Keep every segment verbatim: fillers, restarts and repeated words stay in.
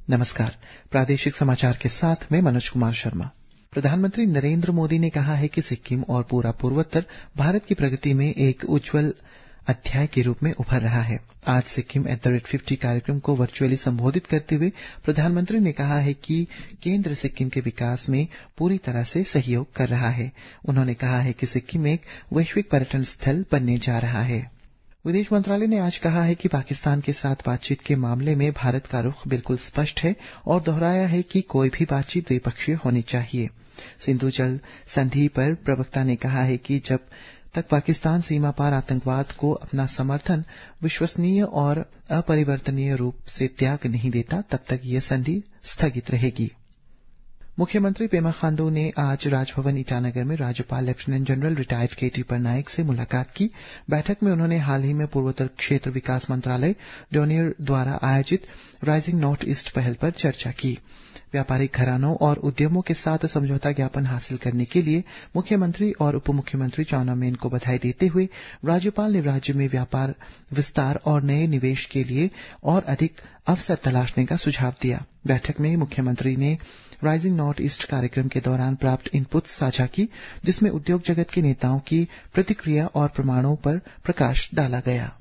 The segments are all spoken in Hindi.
नमस्कार। प्रादेशिक समाचार के साथ मैं मनोज कुमार शर्मा। प्रधानमंत्री नरेंद्र मोदी ने कहा है कि सिक्किम और पूरा पूर्वोत्तर भारत की प्रगति में एक उज्जवल अध्याय के रूप में उभर रहा है। आज Sikkim at the rate fifty कार्यक्रम को वर्चुअली संबोधित करते हुए प्रधानमंत्री ने कहा है कि केंद्र सिक्किम के विकास में पूरी तरह से सहयोग कर रहा है। उन्होंने कहा है कि सिक्किम एक वैश्विक पर्यटन स्थल बनने जा रहा है। विदेश मंत्रालय ने आज कहा है कि पाकिस्तान के साथ बातचीत के मामले में भारत का रुख बिल्कुल स्पष्ट है और दोहराया है कि कोई भी बातचीत द्विपक्षीय होनी चाहिए। सिंधु जल संधि पर प्रवक्ता ने कहा है कि जब तक पाकिस्तान सीमा पार आतंकवाद को अपना समर्थन विश्वसनीय और अपरिवर्तनीय रूप से त्याग नहीं देता, तब तक ये संधि स्थगित रहेगी। मुख्यमंत्री पेमा खांडू ने आज राजभवन ईटानगर में राज्यपाल lieutenant general retired KT Patnaik से मुलाकात की। बैठक में उन्होंने हाल ही में पूर्वोत्तर क्षेत्र विकास मंत्रालय डोनियर द्वारा आयोजित राइजिंग नॉर्थ ईस्ट पहल पर चर्चा की। व्यापारिक घरानों और उद्यमों के साथ समझौता ज्ञापन हासिल करने के लिए मुख्यमंत्री और उप मुख्यमंत्री चाउना मेन को बधाई देते हुए राज्यपाल ने राज्य में व्यापार विस्तार और नए निवेश के लिए और अधिक अवसर तलाशने का सुझाव दिया। बैठक में मुख्यमंत्री ने राइजिंग नॉर्थ ईस्ट कार्यक्रम के दौरान प्राप्त इनपुट साझा की, जिसमें उद्योग जगत के नेताओं की प्रतिक्रिया और प्रमाणों पर प्रकाश डाला गया।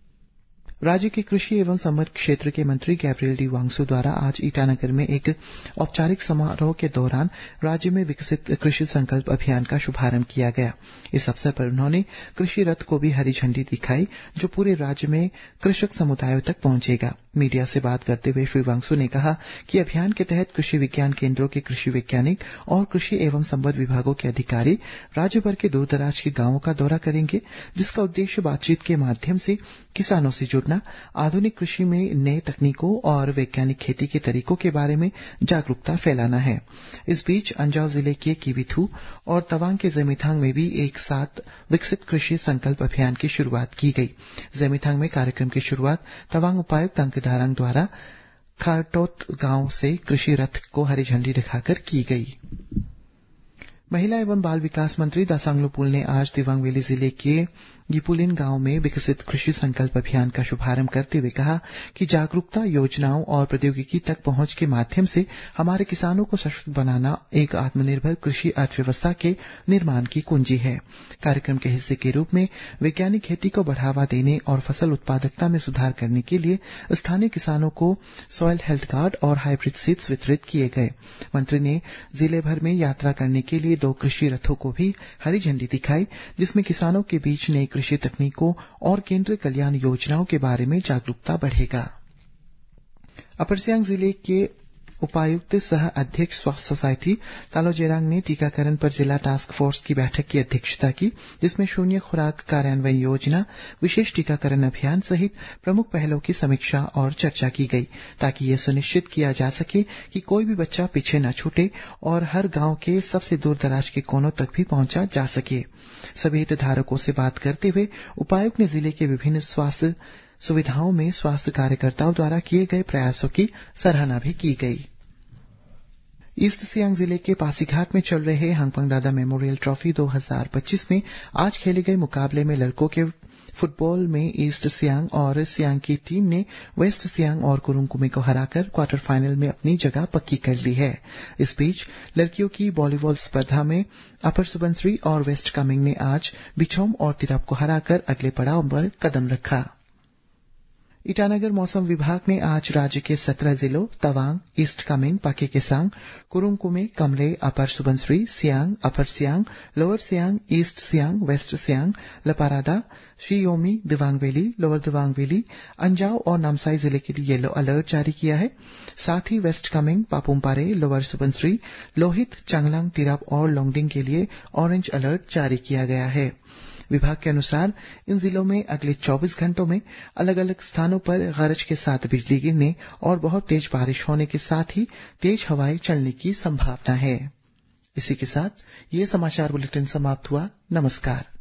राज्य के कृषि एवं संबद्ध क्षेत्र के मंत्री गैब्रियल डी वांगसू द्वारा आज ईटानगर में एक औपचारिक समारोह के दौरान राज्य में विकसित कृषि संकल्प अभियान का शुभारंभ किया गया। इस अवसर पर उन्होंने कृषि रथ को भी हरी झंडी दिखाई, जो पूरे राज्य में कृषक समुदायों तक पहुंचेगा। मीडिया से बात करते हुए श्री वांगसू ने कहा कि अभियान के तहत कृषि विज्ञान केंद्रों के कृषि वैज्ञानिक और कृषि एवं संबद्ध विभागों के अधिकारी राज्य भर के दूरदराज के गांवों का दौरा करेंगे, जिसका उद्देश्य बातचीत के माध्यम से किसानों से जुड़ना, आधुनिक कृषि में नए तकनीकों और वैज्ञानिक खेती के तरीकों के बारे में जागरूकता फैलाना है। इस बीच अंजाव जिले के किबिथू और तवांग के जेमिथांग में भी एक साथ विकसित कृषि संकल्प अभियान की शुरुआत की गई। जेमिथांग में कार्यक्रम की शुरुआत तवांग उपायुक्त अंक दारांग द्वारा खारटोत गांव से कृषि रथ को हरी झंडी दिखाकर की गई। महिला एवं बाल विकास मंत्री दासांगलु पुल ने आज दिबांग वैली जिले के गिपुलिन गांव में विकसित कृषि संकल्प अभियान का शुभारंभ करते हुए कहा कि जागरूकता, योजनाओं और प्रौद्योगिकी तक पहुंच के माध्यम से हमारे किसानों को सशक्त बनाना एक आत्मनिर्भर कृषि अर्थव्यवस्था के निर्माण की कुंजी है। कार्यक्रम के हिस्से के रूप में वैज्ञानिक खेती को बढ़ावा देने और फसल उत्पादकता में सुधार करने के लिए स्थानीय किसानों को सॉइल हेल्थ कार्ड और हाइब्रिड सीड्स वितरित किए गए। मंत्री ने जिले भर में यात्रा करने के लिए दो कृषि रथों को भी हरी झंडी दिखाई, जिसमें किसानों के बीच नई कृषि तकनीकों और केंद्रीय कल्याण योजनाओं के बारे में जागरूकता बढ़ेगा। अपर सियांग जिले के उपायुक्त सह अध्यक्ष स्वास्थ्य सोसाइटी तालो जेरांग ने टीकाकरण पर जिला टास्क फोर्स की बैठक की अध्यक्षता की, जिसमें शून्य खुराक कार्यान्वयन योजना, विशेष टीकाकरण अभियान सहित प्रमुख पहलों की समीक्षा और चर्चा की गई, ताकि यह सुनिश्चित किया जा सके कि कोई भी बच्चा पीछे न छूटे और हर गांव के सबसे दूर दराज के कोनों तक भी पहुंचा जा सके। सभी हितधारकों से बात करते हुए उपायुक्त ने जिले के विभिन्न स्वास्थ्य सुविधाओं में स्वास्थ्य कार्यकर्ताओं द्वारा किए गए प्रयासों की सराहना भी की गई। ईस्ट सियांग जिले के पासीघाट में चल रहे हांगपंग दादा मेमोरियल ट्रॉफी दो हज़ार पच्चीस में आज खेले गए मुकाबले में लड़कों के फुटबॉल में ईस्ट सियांग और सियांग की टीम ने वेस्ट सियांग और कुरुंग कुमे को हराकर क्वार्टर फाइनल में अपनी जगह पक्की कर ली है। इस बीच लड़कियों की वॉलीबॉल स्पर्धा में अपर सुबनसिरी और वेस्ट कामेंग ने आज बिछोम और तिरप को हराकर अगले पड़ाव पर कदम रखा। ईटानगर मौसम विभाग ने आज राज्य के सत्रह जिलों Tawang, East Kameng, Pakke Kessang, Kurung Kumey, Kamle, Upper Subansiri, Siang, Upper Siang, Lower Siang, East Siang, West Siang, Leparada, Shi Yomi, Dibang Valley, Lower Dibang Valley, Anjaw और नामसाई जिले के लिए येलो अलर्ट जारी किया है। साथ ही वेस्ट कामेंग, पापुमपारे, लोअर सुबनसिरी, लोहित, चांगलांग, तिरप और लोंगडिंग के लिए ऑरेंज अलर्ट जारी किया गया है। विभाग के अनुसार इन जिलों में अगले चौबीस घंटों में अलग अलग स्थानों पर गरज के साथ बिजली गिरने और बहुत तेज बारिश होने के साथ ही तेज हवाएं चलने की संभावना है। इसी के साथ ये समाचार बुलेटिन समाप्त हुआ। नमस्कार।